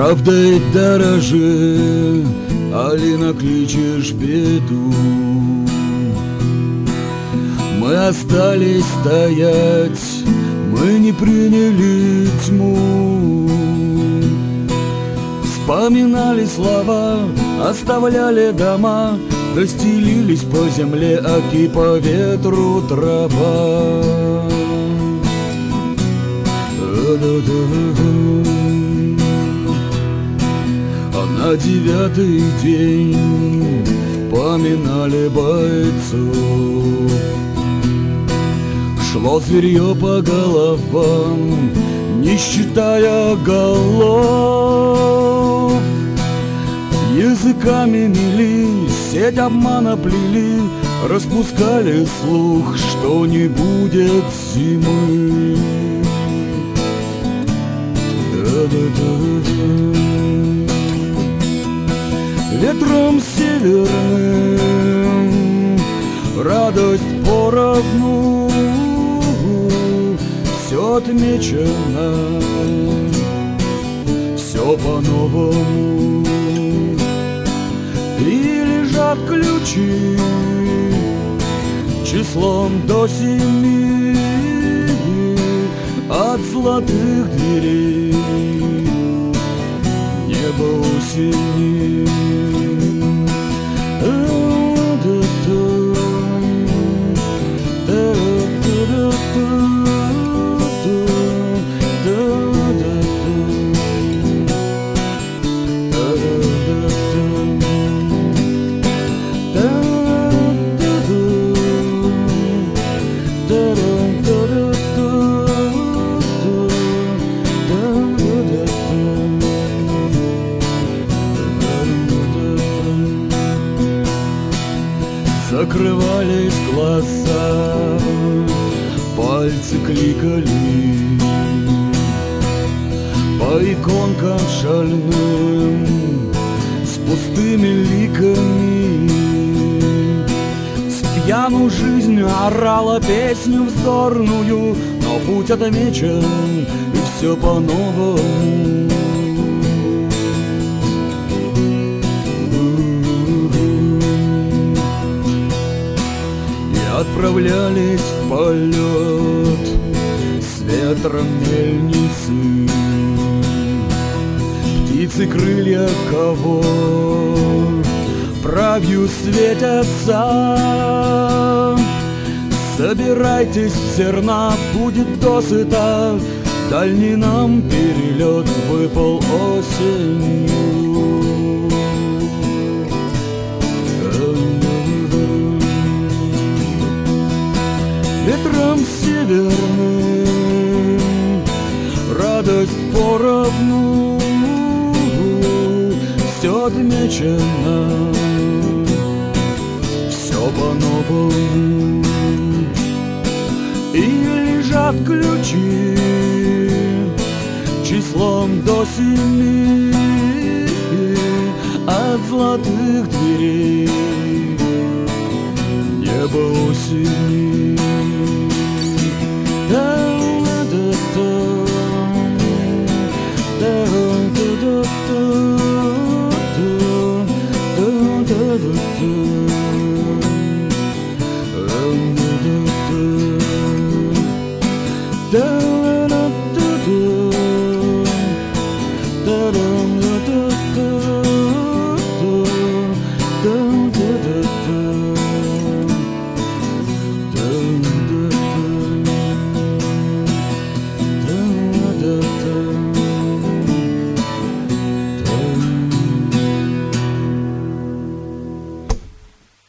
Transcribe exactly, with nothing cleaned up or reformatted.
Правдой дорожи, али накличешь беду. Мы остались стоять, мы не приняли тьму. Вспоминали слова, оставляли дома, расстелились по земле, аки по ветру трава. А на девятый день поминали бойцов. Шло зверье по головам, не считая голов. Языками мели, сеть обмана плели, распускали слух, что не будет зимы. Ветром северным радость поровну, все отмечено, все по-новому. И лежат ключи числом до семи от золотых дверей небо осени. Закрывались глаза, пальцы кликали по иконкам шальным с пустыми ликами. Спьяну жизнь орала песню вздорную, но путь отмечен, и все по-новому. Отправлялись в полет с ветром мельницы. Птицы крылья кого правью светятся. Собирайтесь, зерна будет досыта, дальний нам перелет выпал осенью. Ветром северным радость поровну, все отмечено, все по-новому. И лежат ключи числом до семи от золотых дверей небо осени. Da